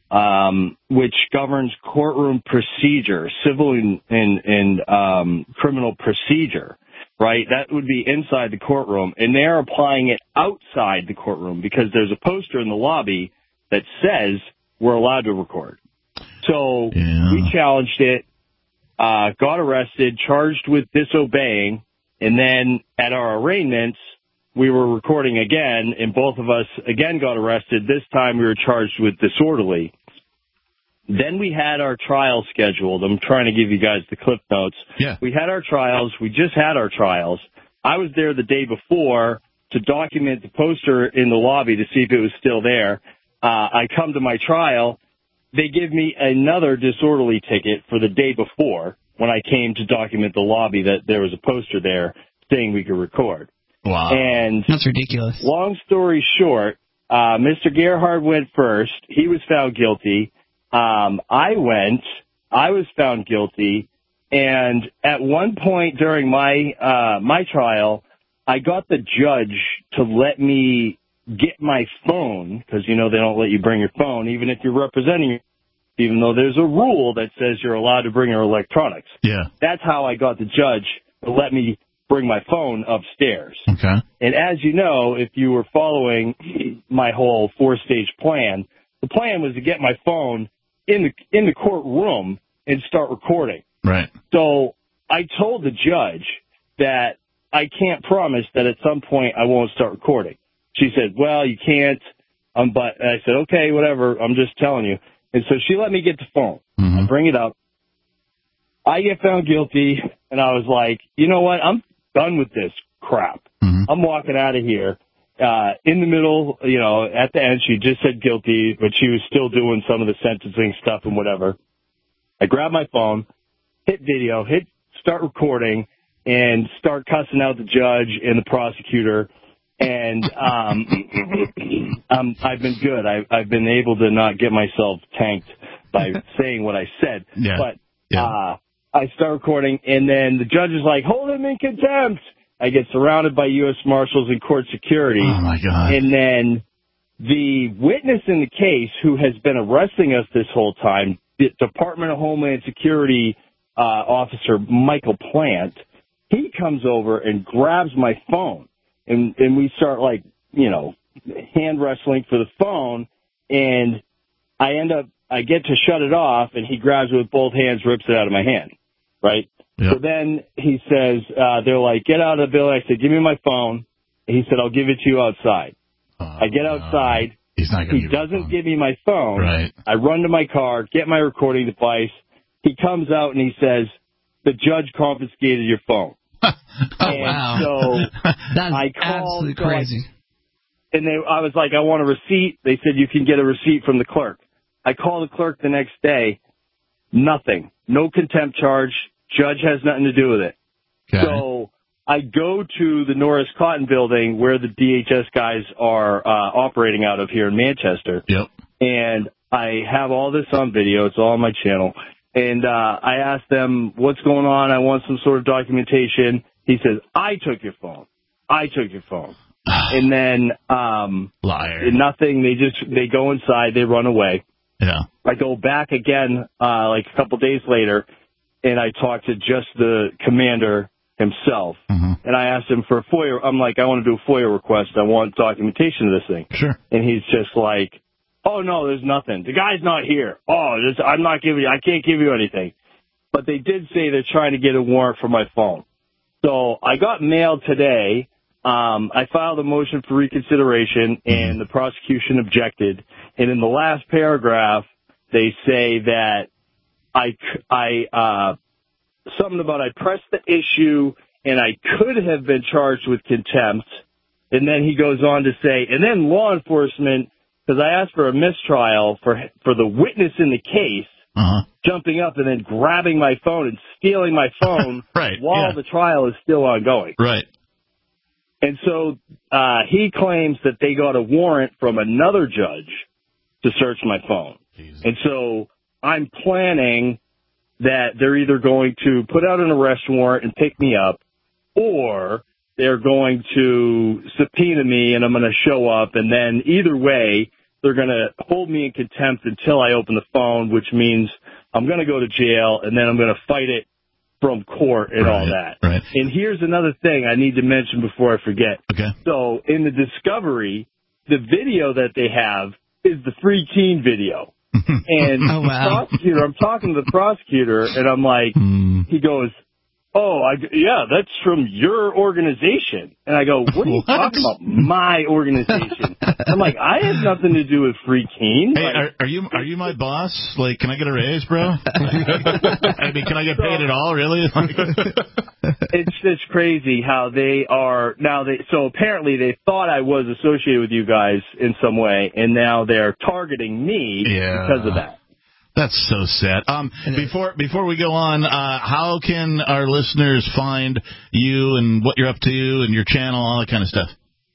[SPEAKER 11] which governs courtroom procedure, civil and criminal procedure, right? That would be inside the courtroom, and they're applying it outside the courtroom because there's a poster in the lobby that says we're allowed to record. So we challenged it, got arrested, charged with disobeying, and then at our arraignments, we were recording again, and both of us again got arrested. This time we were charged with disorderly. Then we had our trial scheduled. I'm trying to give you guys the clip notes.
[SPEAKER 3] Yeah.
[SPEAKER 11] We had our trials. We just had our trials. I was there the day before to document the poster in the lobby to see if it was still there. I come to my trial. They give me another disorderly ticket for the day before when I came to document the lobby that there was a poster there saying we could record.
[SPEAKER 3] Wow.
[SPEAKER 11] And
[SPEAKER 4] that's ridiculous.
[SPEAKER 11] Long story short, Mr. Gerhard went first. He was found guilty. I was found guilty. And at one point during my trial, I got the judge to let me get my phone, because, they don't let you bring your phone, even if you're representing, even though there's a rule that says you're allowed to bring your electronics.
[SPEAKER 3] Yeah.
[SPEAKER 11] That's how I got the judge to let me bring my phone upstairs.
[SPEAKER 3] Okay.
[SPEAKER 11] And as you know, if you were following my whole 4-stage plan, the plan was to get my phone in the courtroom and start recording.
[SPEAKER 3] Right.
[SPEAKER 11] So I told the judge that I can't promise that at some point I won't start recording. She said, well, you can't. But I said, okay, whatever. I'm just telling you. And so she let me get the phone. I bring it up. I get found guilty, and I was like, you know what? I'm done with this crap. I'm walking out of here. In the middle, at the end, she just said guilty, but she was still doing some of the sentencing stuff and whatever. I grab my phone, hit video, start recording, and start cussing out the judge and the prosecutor. And I've been good. I've been able to not get myself tanked by saying what I said.
[SPEAKER 3] Yeah.
[SPEAKER 11] But I start recording, and then the judge is like, hold him in contempt. I get surrounded by U.S. Marshals and court security.
[SPEAKER 3] Oh, my God.
[SPEAKER 11] And then the witness in the case who has been arresting us this whole time, the Department of Homeland Security officer Michael Plant, he comes over and grabs my phone. And we start, hand wrestling for the phone, and I get to shut it off, and he grabs it with both hands, rips it out of my hand, right? Yep. So then he says, they're like, get out of the building. I said, give me my phone. And he said, I'll give it to you outside. I get outside.
[SPEAKER 3] He's not
[SPEAKER 11] he doesn't give me my phone.
[SPEAKER 3] Right.
[SPEAKER 11] I run to my car, get my recording device. He comes out and he says, the judge confiscated your phone.
[SPEAKER 4] Wow.
[SPEAKER 11] So
[SPEAKER 4] that's
[SPEAKER 11] I called,
[SPEAKER 4] absolutely crazy.
[SPEAKER 11] I was like, I want a receipt. They said you can get a receipt from the clerk. I called the clerk the next day. Nothing. No contempt charge. Judge has nothing to do with it. Okay. So I go to the Norris Cotton building where the DHS guys are operating out of here in Manchester.
[SPEAKER 3] Yep.
[SPEAKER 11] And I have all this on video. It's all on my channel. And I asked them, what's going on? I want some sort of documentation. He says, I took your phone. And then
[SPEAKER 3] liar.
[SPEAKER 11] Nothing. They go inside. They run away.
[SPEAKER 3] Yeah.
[SPEAKER 11] I go back again a couple days later, and I talk to just the commander himself. And I asked him for a FOIA. I'm like, I want to do a FOIA request. I want documentation of this thing.
[SPEAKER 3] Sure.
[SPEAKER 11] And he's just like, oh, no, there's nothing. The guy's not here. I can't give you anything. But they did say they're trying to get a warrant for my phone. So I got mailed today. I filed a motion for reconsideration, and the prosecution objected. And in the last paragraph, they say that something about I pressed the issue and I could have been charged with contempt. And then he goes on to say, and then law enforcement, because I asked for a mistrial for the witness in the case, jumping up and then grabbing my phone and stealing my phone while the trial is still ongoing.
[SPEAKER 3] Right.
[SPEAKER 11] And so he claims that they got a warrant from another judge to search my phone. Jesus. And so I'm planning that they're either going to put out an arrest warrant and pick me up, or they're going to subpoena me and I'm going to show up. And then either way, they're going to hold me in contempt until I open the phone, which means I'm going to go to jail, and then I'm going to fight it from court and all that.
[SPEAKER 3] Right.
[SPEAKER 11] And here's another thing I need to mention before I forget.
[SPEAKER 3] Okay.
[SPEAKER 11] So in the discovery, the video that they have is the Free Keene video. And
[SPEAKER 4] Oh, wow.
[SPEAKER 11] I'm talking to the prosecutor, and I'm like, he goes, oh, yeah, that's from your organization. And I go, what are you talking about, my organization? I'm like, I have nothing to do with Free Keene.
[SPEAKER 3] Hey,
[SPEAKER 11] Like,
[SPEAKER 3] are you my boss? Like, can I get a raise, bro? I mean, can I get paid at all, really?
[SPEAKER 11] It's just crazy how they are now. So apparently they thought I was associated with you guys in some way, and now they're targeting me because of that.
[SPEAKER 3] That's so sad. Before we go on, how can our listeners find you and what you're up to and your channel, all that kind of stuff?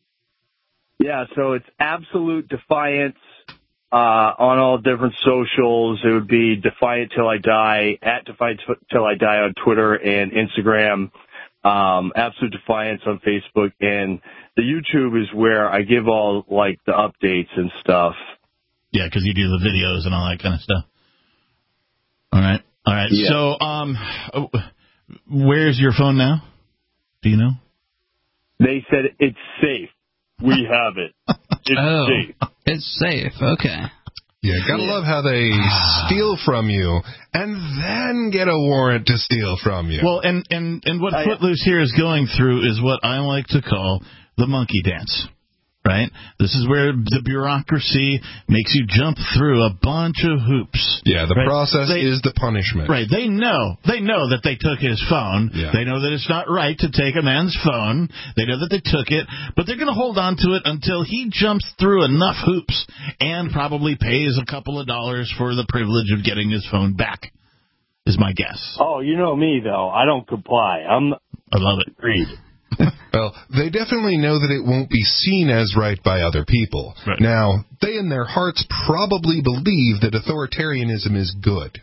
[SPEAKER 11] Yeah, so it's Absolute Defiance on all different socials. It would be Defiant Till I Die, at Defiant Till I Die on Twitter and Instagram, Absolute Defiance on Facebook, and the YouTube is where I give all, like, the updates and stuff.
[SPEAKER 3] Yeah, because you do the videos and all that kind of stuff. All right. Yeah. So, where's your phone now? Do you know?
[SPEAKER 11] They said it's safe. We have it. It's safe.
[SPEAKER 4] It's safe. Okay.
[SPEAKER 5] Yeah, gotta love how they steal from you and then get a warrant to steal from you.
[SPEAKER 3] Well, and what Footloose here is going through is what I like to call the monkey dance. Right? This is where the bureaucracy makes you jump through a bunch of hoops.
[SPEAKER 5] Yeah, the process is the punishment.
[SPEAKER 3] Right. They know that they took his phone. Yeah. They know that it's not right to take a man's phone. They know that they took it, but they're going to hold on to it until he jumps through enough hoops and probably pays a couple of dollars for the privilege of getting his phone back, is my guess.
[SPEAKER 11] Oh, you know me, though. I don't comply.
[SPEAKER 3] I love it.
[SPEAKER 11] Agreed.
[SPEAKER 5] Well, they definitely know that it won't be seen as right by other people.
[SPEAKER 3] Right.
[SPEAKER 5] Now, they in their hearts probably believe that authoritarianism is good.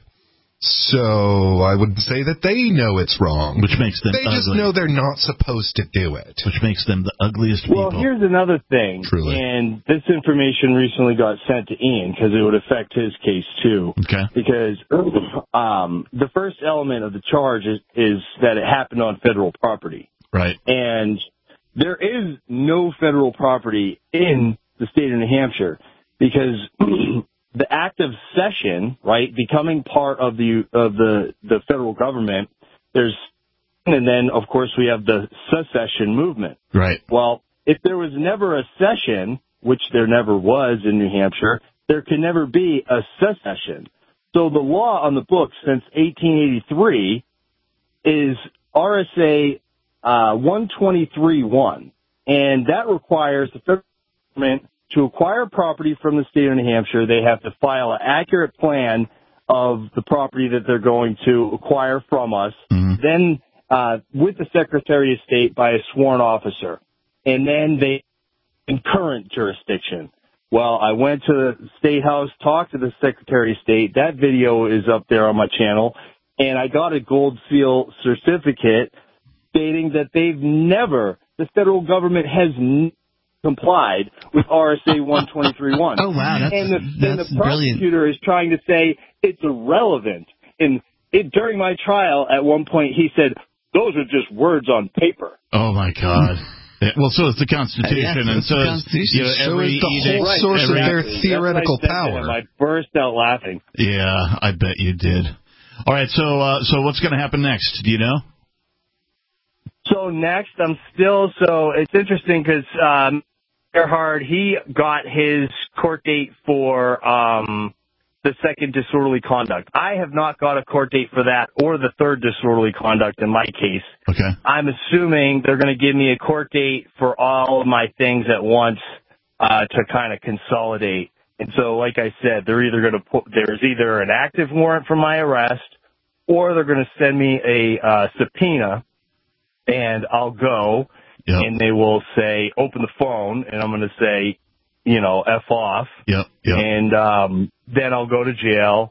[SPEAKER 5] So I would say that they know it's wrong.
[SPEAKER 3] Which makes them
[SPEAKER 5] They
[SPEAKER 3] ugly.
[SPEAKER 5] just know they're not supposed to do it.
[SPEAKER 3] Which makes them the ugliest people.
[SPEAKER 11] Well, here's another thing.
[SPEAKER 5] Truly.
[SPEAKER 11] And this information recently got sent to Ian because it would affect his case, too.
[SPEAKER 3] Okay.
[SPEAKER 11] Because the first element of the charge is that it happened on federal property.
[SPEAKER 3] Right.
[SPEAKER 11] And there is no federal property in the state of New Hampshire because the act of cession, right, becoming part of the federal government, and then, of course, we have the secession movement.
[SPEAKER 3] Right.
[SPEAKER 11] Well, if there was never a cession, which there never was in New Hampshire, there can never be a secession. So the law on the books since 1883 is RSA 123.1, and that requires the federal government to acquire property from the state of New Hampshire. They have to file an accurate plan of the property that they're going to acquire from us, then with the Secretary of State by a sworn officer, and then they in current jurisdiction. Well, I went to the State House, talked to the Secretary of State. That video is up there on my channel, and I got a gold seal certificate stating that the federal government has complied with RSA 123.1.
[SPEAKER 4] Oh, wow.
[SPEAKER 11] And the prosecutor
[SPEAKER 4] brilliant.
[SPEAKER 11] is trying to say it's irrelevant. And during my trial, at one point, he said, those are just words on paper.
[SPEAKER 3] Oh, my God. Well, so is the Constitution, and so is every
[SPEAKER 5] the whole source of their theoretical power.
[SPEAKER 11] I burst out laughing.
[SPEAKER 3] Yeah, I bet you did. All right, so what's going to happen next? Do you know?
[SPEAKER 11] So next, it's interesting because Gerhard, he got his court date for the second disorderly conduct. I have not got a court date for that or the third disorderly conduct in my case.
[SPEAKER 3] Okay.
[SPEAKER 11] I'm assuming they're going to give me a court date for all of my things at once to kind of consolidate. And so, like I said, there's either an active warrant for my arrest or they're going to send me a subpoena. And I'll go, and they will say, open the phone, and I'm going to say, F off.
[SPEAKER 3] Yep.
[SPEAKER 11] And then I'll go to jail,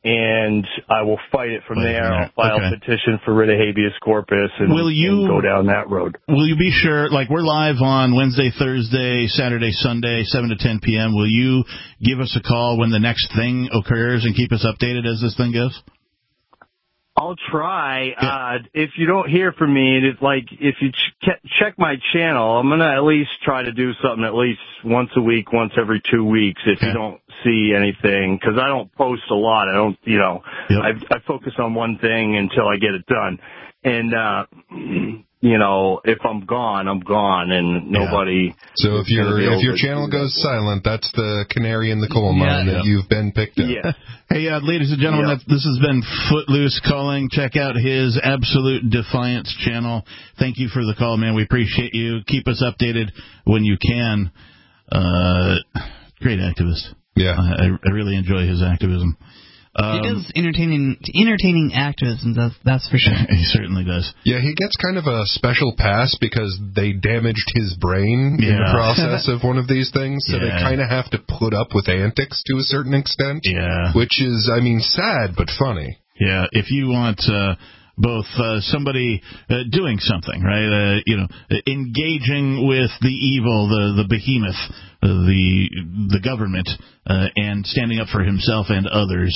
[SPEAKER 11] and I will fight it from there. I'll file a petition for writ of habeas corpus and go down that road.
[SPEAKER 3] Will you be sure, like we're live on Wednesday, Thursday, Saturday, Sunday, 7 to 10 p.m., will you give us a call when the next thing occurs and keep us updated as this thing goes?
[SPEAKER 11] I'll try. If you don't hear from me, it's like if you check my channel, I'm going to at least try to do something at least once a week, once every 2 weeks if you don't see anything, because I don't post a lot. I don't, I focus on one thing until I get it done. And, if I'm gone, I'm gone, and nobody.
[SPEAKER 5] So if your channel goes silent, that's the canary in the coal mine that you've been picked up.
[SPEAKER 11] Yeah.
[SPEAKER 3] Hey, ladies and gentlemen, this has been Footloose calling. Check out his Absolute Defiance channel. Thank you for the call, man. We appreciate you. Keep us updated when you can. Great activist.
[SPEAKER 5] Yeah,
[SPEAKER 3] I really enjoy his activism.
[SPEAKER 4] He does entertaining activism, that's for sure.
[SPEAKER 3] He certainly does.
[SPEAKER 5] Yeah, he gets kind of a special pass because they damaged his brain in the process of one of these things, so they kind of have to put up with antics to a certain extent.
[SPEAKER 3] Yeah.
[SPEAKER 5] Which is, sad but funny.
[SPEAKER 3] Yeah, if you want both somebody doing something, right, engaging with the evil, the behemoth, the government, and standing up for himself and others,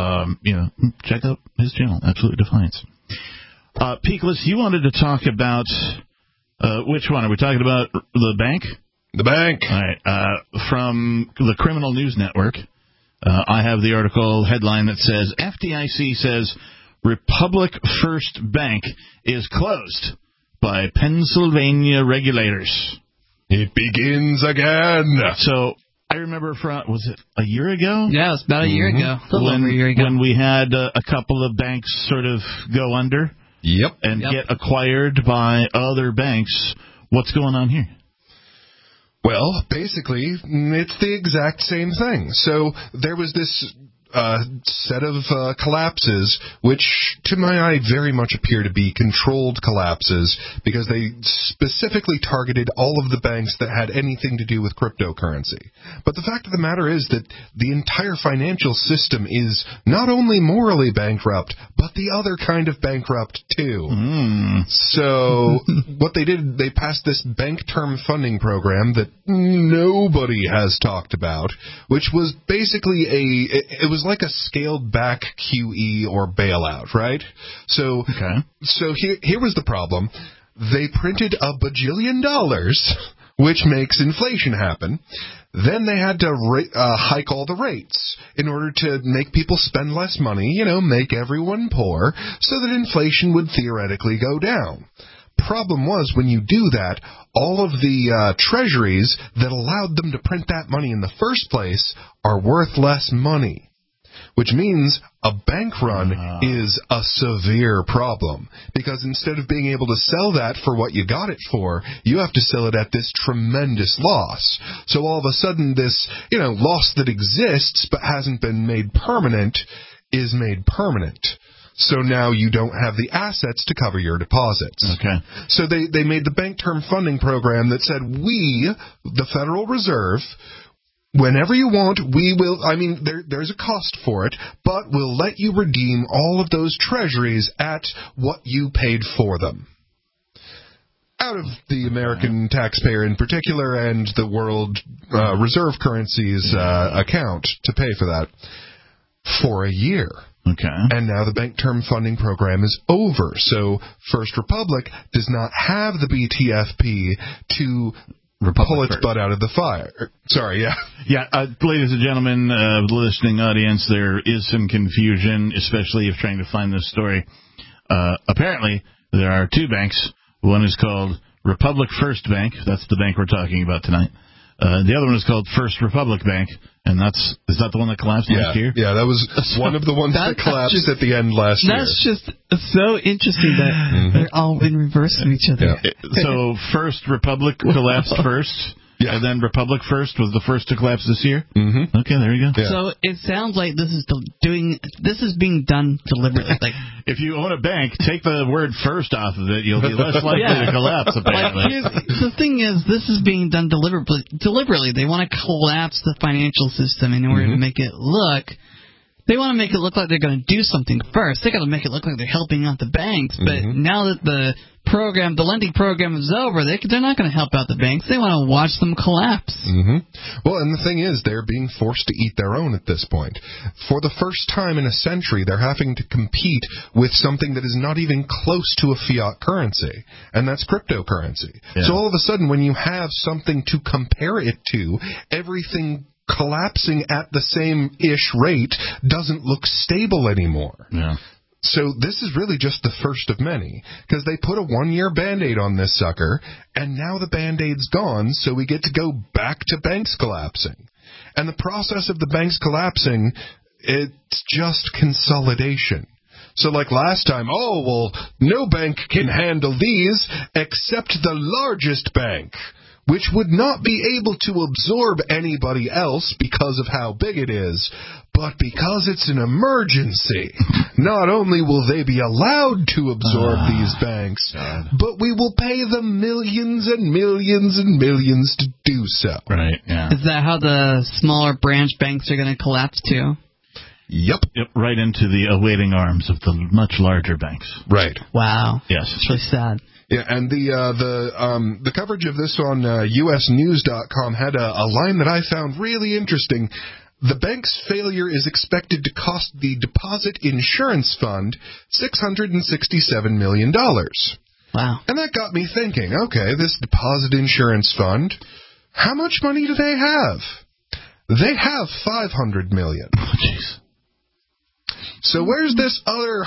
[SPEAKER 3] check out his channel, Absolute Defiance. Peakless, you wanted to talk about, which one? Are we talking about the bank?
[SPEAKER 5] The bank.
[SPEAKER 3] All right. From the Criminal News Network, I have the article headline that says, FDIC says Republic First Bank is closed by Pennsylvania regulators.
[SPEAKER 5] It begins again.
[SPEAKER 3] So I remember was it a year ago?
[SPEAKER 4] Yeah, it was about a year ago. A little over a year ago.
[SPEAKER 3] When we had a couple of banks sort of go under.
[SPEAKER 5] Yep.
[SPEAKER 3] And get acquired by other banks. What's going on here?
[SPEAKER 5] Well, basically, it's the exact same thing. So there was this set of collapses, which to my eye very much appear to be controlled collapses because they specifically targeted all of the banks that had anything to do with cryptocurrency. But the fact of the matter is that the entire financial system is not only morally bankrupt, but the other kind of bankrupt too. So what they did, they passed this bank term funding program that nobody has talked about, which was basically it was like a scaled back QE or bailout, right? So here was the problem. They printed $1 bajillion, which makes inflation happen. Then they had to hike all the rates in order to make people spend less money, make everyone poor, so that inflation would theoretically go down. Problem was, when you do that, all of the treasuries that allowed them to print that money in the first place are worth less money. Which means a bank run is a severe problem. Because instead of being able to sell that for what you got it for, you have to sell it at this tremendous loss. So all of a sudden this, loss that exists but hasn't been made permanent is made permanent. So now you don't have the assets to cover your deposits.
[SPEAKER 3] Okay.
[SPEAKER 5] So they made the bank term funding program that said, we, the Federal Reserve, whenever you want, we will, there's a cost for it, but we'll let you redeem all of those treasuries at what you paid for them. Out of the American taxpayer in particular and the world reserve currency's account to pay for that for a year.
[SPEAKER 3] Okay.
[SPEAKER 5] And now the bank term funding program is over. So First Republic does not have the BTFP to pull its butt out of the fire. Sorry, yeah.
[SPEAKER 3] Yeah, ladies and gentlemen, the listening audience, there is some confusion, especially if trying to find this story. Apparently, there are two banks. One is called Republic First Bank. That's the bank we're talking about tonight. The other one is called First Republic Bank, and is that the one that collapsed last year?
[SPEAKER 5] Yeah, that was one of the ones that collapsed at the end last year.
[SPEAKER 4] That's just so interesting that they're all in reverse of each other.
[SPEAKER 5] Yeah.
[SPEAKER 3] So First Republic collapsed first, and then Republic First was the first to collapse this year?
[SPEAKER 5] Mm-hmm.
[SPEAKER 3] Okay, there you go.
[SPEAKER 5] Yeah.
[SPEAKER 4] So it sounds like this is being done deliberately. Like,
[SPEAKER 3] if you own a bank, take the word first off of it. You'll be less likely to collapse, apparently.
[SPEAKER 4] The thing is, this is being done deliberately. They want to collapse the financial system in order to make it look They want to make it look like they're going to do something first. They got to make it look like they're helping out the banks. But now that the lending program is over, they're not going to help out the banks. They want to watch them collapse.
[SPEAKER 5] Well, and the thing is, they're being forced to eat their own at this point. For the first time in a century, they're having to compete with something that is not even close to a fiat currency, and that's cryptocurrency. Yeah. So all of a sudden, when you have something to compare it to, everything collapsing at the same-ish rate doesn't look stable anymore.
[SPEAKER 3] Yeah.
[SPEAKER 5] So this is really just the first of many, because they put a 1-year Band-Aid on this sucker, and now the Band-Aid's gone, so we get to go back to banks collapsing. And the process of the banks collapsing, it's just consolidation. So like last time, no bank can handle these except the largest bank, which would not be able to absorb anybody else because of how big it is, but because it's an emergency. Not only will they be allowed to absorb these banks, but we will pay them millions and millions and millions to do so.
[SPEAKER 3] Right, yeah.
[SPEAKER 4] Is that how the smaller branch banks are going to collapse too?
[SPEAKER 5] Yep.
[SPEAKER 3] Right into the awaiting arms of the much larger banks.
[SPEAKER 5] Right.
[SPEAKER 4] Wow.
[SPEAKER 3] Yes.
[SPEAKER 4] It's really sad.
[SPEAKER 5] Yeah, and the coverage of this on usnews.com had a line that I found really interesting. The bank's failure is expected to cost the Deposit Insurance Fund $667 million.
[SPEAKER 4] Wow.
[SPEAKER 5] And that got me thinking, okay, this Deposit Insurance Fund, how much money do they have? They have $500 million.
[SPEAKER 3] Oh, jeez.
[SPEAKER 5] So where's this other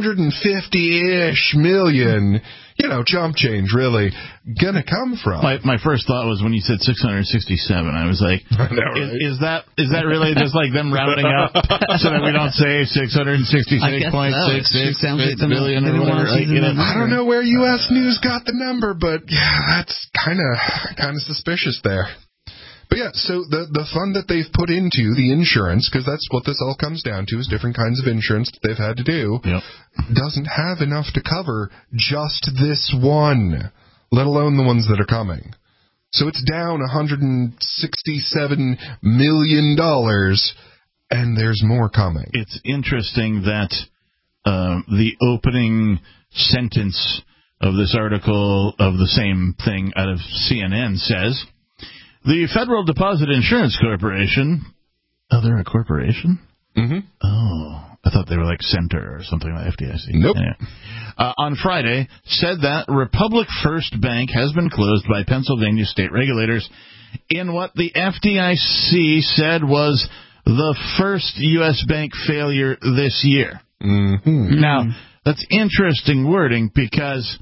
[SPEAKER 5] 150-ish million, chump change really, gonna come from?
[SPEAKER 3] My first thought was when you said 667, I was like,
[SPEAKER 5] I know, right?
[SPEAKER 3] is that really just like them rounding up so that we don't say 666.66 billion or whatever?
[SPEAKER 5] I don't know where U.S. News got the number, but yeah, that's kind of suspicious there. But yeah, so the fund that they've put into the insurance, because that's what this all comes down to, is different kinds of insurance that they've had to do, doesn't have enough to cover just this one, let alone the ones that are coming. So it's down $167 million, and there's more coming.
[SPEAKER 3] It's interesting that the opening sentence of this article of the same thing out of CNN says, the Federal Deposit Insurance Corporation... Oh, they're a corporation?
[SPEAKER 5] Mm-hmm.
[SPEAKER 3] Oh, I thought they were like Center or something like FDIC.
[SPEAKER 5] Nope.
[SPEAKER 3] Anyway. On Friday, said that Republic First Bank has been closed by Pennsylvania state regulators in what the FDIC said was the first U.S. bank failure this year.
[SPEAKER 5] Mm-hmm.
[SPEAKER 3] Now, that's interesting wording because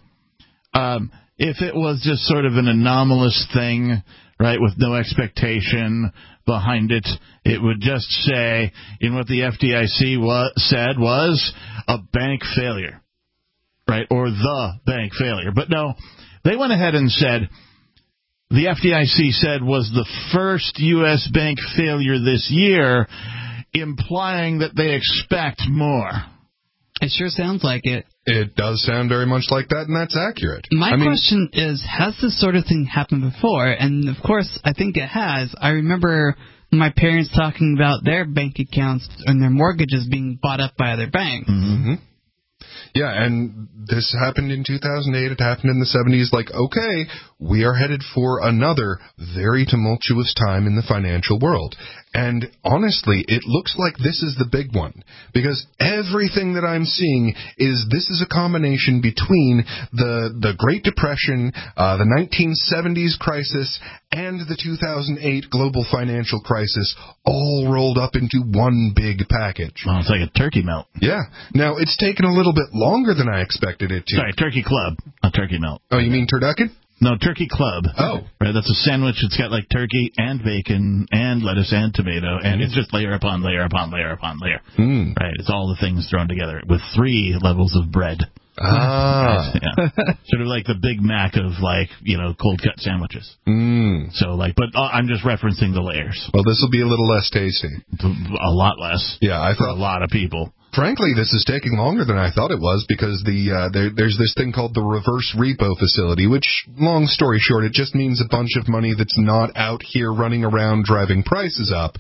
[SPEAKER 3] if it was just sort of an anomalous thing... right, with no expectation behind it, it would just say, in what the FDIC said was a bank failure, right, or the bank failure. But no, they went ahead and said the FDIC said was the first U.S. bank failure this year, implying that they expect more.
[SPEAKER 4] It sure sounds like it.
[SPEAKER 5] It does sound very much like that, and that's accurate.
[SPEAKER 4] My question is, has this sort of thing happened before? And, of course, I think it has. I remember my parents talking about their bank accounts and their mortgages being bought up by other banks.
[SPEAKER 5] Mm-hmm. Yeah, and this happened in 2008. It happened in the 70s. Like, okay, we are headed for another very tumultuous time in the financial world. And honestly, it looks like this is the big one, because everything that I'm seeing is this is a combination between the Great Depression, the 1970s crisis, and the 2008 global financial crisis, all rolled up into one big package.
[SPEAKER 3] Well, it's like a turkey melt.
[SPEAKER 5] Yeah. Now, it's taken a little bit longer than I expected it to.
[SPEAKER 3] Sorry, turkey club, a turkey melt.
[SPEAKER 5] Oh, you mean turducken?
[SPEAKER 3] No, turkey club.
[SPEAKER 5] Oh.
[SPEAKER 3] Right, that's a sandwich. It's got like turkey and bacon and lettuce and tomato, and it's just layer upon layer upon layer upon layer. Right, it's all the things thrown together with 3 levels of bread.
[SPEAKER 5] Ah.
[SPEAKER 3] Yeah. Sort of like the Big Mac of, like, cold cut sandwiches. So, but I'm just referencing the layers.
[SPEAKER 5] Well, this will be a little less tasty.
[SPEAKER 3] A lot less.
[SPEAKER 5] Yeah, I thought.
[SPEAKER 3] For a lot of people.
[SPEAKER 5] Frankly, this is taking longer than I thought it was, because there's this thing called the reverse repo facility, which, long story short, it just means a bunch of money that's not out here running around driving prices up.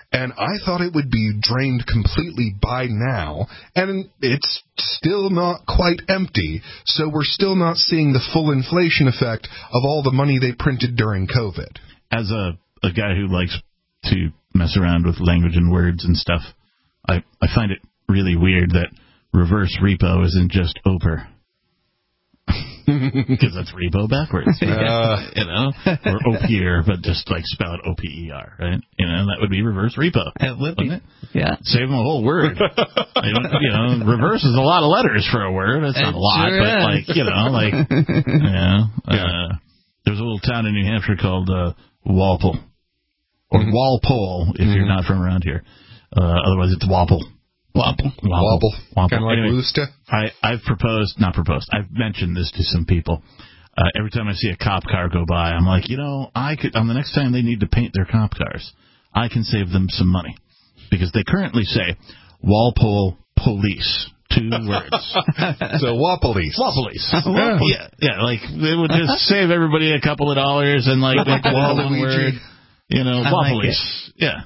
[SPEAKER 5] And I thought it would be drained completely by now, and it's still not quite empty, so we're still not seeing the full inflation effect of all the money they printed during COVID.
[SPEAKER 3] As a guy who likes to mess around with language and words and stuff, I find it really weird that reverse repo isn't just OPER. Because that's repo backwards. Or OPER, but just like spell it OPER, right? That would be reverse repo.
[SPEAKER 4] It would be.
[SPEAKER 3] It?
[SPEAKER 4] Yeah.
[SPEAKER 3] Save them a whole word. Reverse is a lot of letters for a word. It's not a lot, but there's a little town in New Hampshire called Walpole. Or Walpole, if you're not from around here. Otherwise, it's Wapple. Wobble.
[SPEAKER 5] Kind of like Rooster.
[SPEAKER 3] I've mentioned this to some people. Every time I see a cop car go by, I'm like, on the next time they need to paint their cop cars, I can save them some money. Because they currently say Walpole Police. 2 words.
[SPEAKER 5] So Wapolice.
[SPEAKER 3] Yeah, like it would just save everybody a couple of dollars and like one word. Wapolice. Yeah.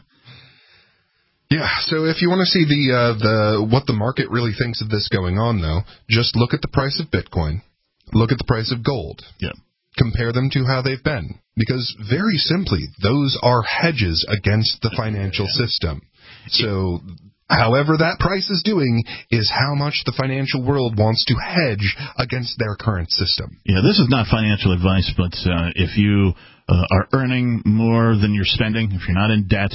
[SPEAKER 5] Yeah, so if you want to see the what the market really thinks of this going on, though, just look at the price of Bitcoin. Look at the price of gold.
[SPEAKER 3] Yeah.
[SPEAKER 5] Compare them to how they've been. Because very simply, those are hedges against the financial system. So however that price is doing is how much the financial world wants to hedge against their current system.
[SPEAKER 3] Yeah, this is not financial advice, but if you are earning more than you're spending, if you're not in debt,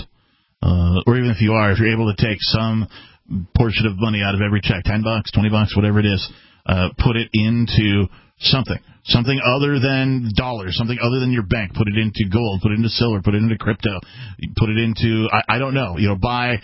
[SPEAKER 3] or even if you're able to take some portion of money out of every check, $10, $20, whatever it is, put it into something other than dollars, something other than your bank. Put it into gold, put it into silver, put it into crypto, put it into, I don't know, buy,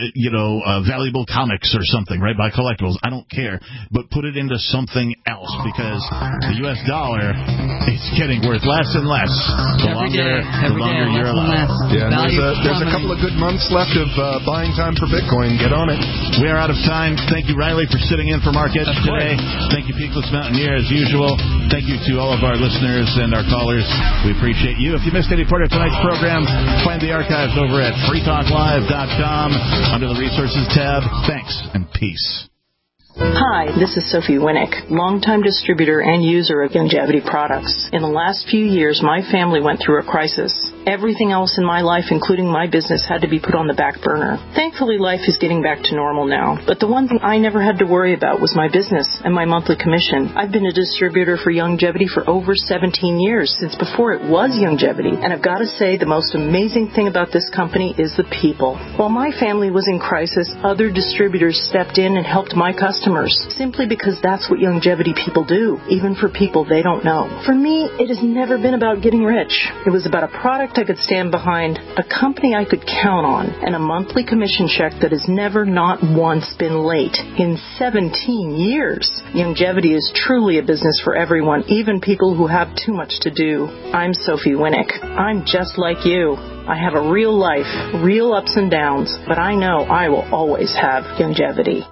[SPEAKER 3] valuable comics or something, right? Buy collectibles. I don't care. But put it into something else because the U.S. dollar is getting worth less and less the longer you're alive.
[SPEAKER 5] Yeah, and there's a couple of good months left of buying time for Bitcoin. Get on it.
[SPEAKER 3] We are out of time. Thank you, Riley, for sitting in for Mark Edge today. Thank you, Peakless Mountaineer, as usual. Thank you to all of our listeners and our callers. We appreciate you. If you missed any part of tonight's program, find the archives over at freetalklive.com under the Resources tab. Thanks and peace.
[SPEAKER 12] Hi, this is Sophie Winnick, longtime distributor and user of Youngevity products. In the last few years, my family went through a crisis. Everything else in my life, including my business, had to be put on the back burner. Thankfully, life is getting back to normal now. But the one thing I never had to worry about was my business and my monthly commission. I've been a distributor for Youngevity for over 17 years, since before it was Youngevity. And I've got to say, the most amazing thing about this company is the people. While my family was in crisis, other distributors stepped in and helped my customers, simply because that's what Youngevity people do, even for people they don't know. For me, it has never been about getting rich. It was about a product I could stand behind, a company I could count on, and a monthly commission check that has never not once been late in 17 years. Youngevity is truly a business for everyone, even people who have too much to do. I'm Sophie Winnick. I'm just like you. I have a real life, real ups and downs, but I know I will always have Youngevity.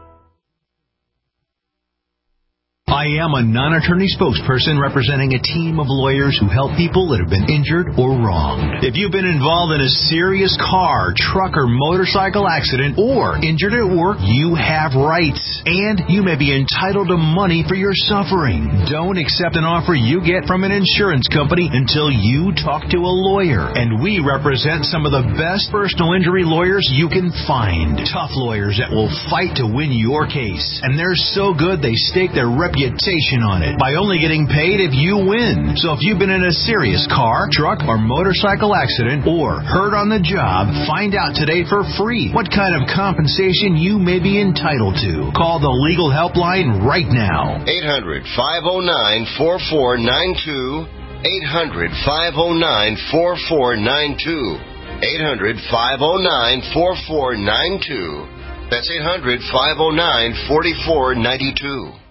[SPEAKER 6] I am a non-attorney spokesperson representing a team of lawyers who help people that have been injured or wronged. If you've been involved in a serious car, truck, or motorcycle accident or injured at work, you have rights, and you may be entitled to money for your suffering. Don't accept an offer you get from an insurance company until you talk to a lawyer, and we represent some of the best personal injury lawyers you can find. Tough lawyers that will fight to win your case, and they're so good they stake their reputation on it by only getting paid if you win. So if you've been in a serious car, truck, or motorcycle accident or hurt on the job, find out today for free what kind of compensation you may be entitled to. Call the legal helpline right now.
[SPEAKER 13] 800-509-4492. 800-509-4492. 800-509-4492. That's 800-509-4492.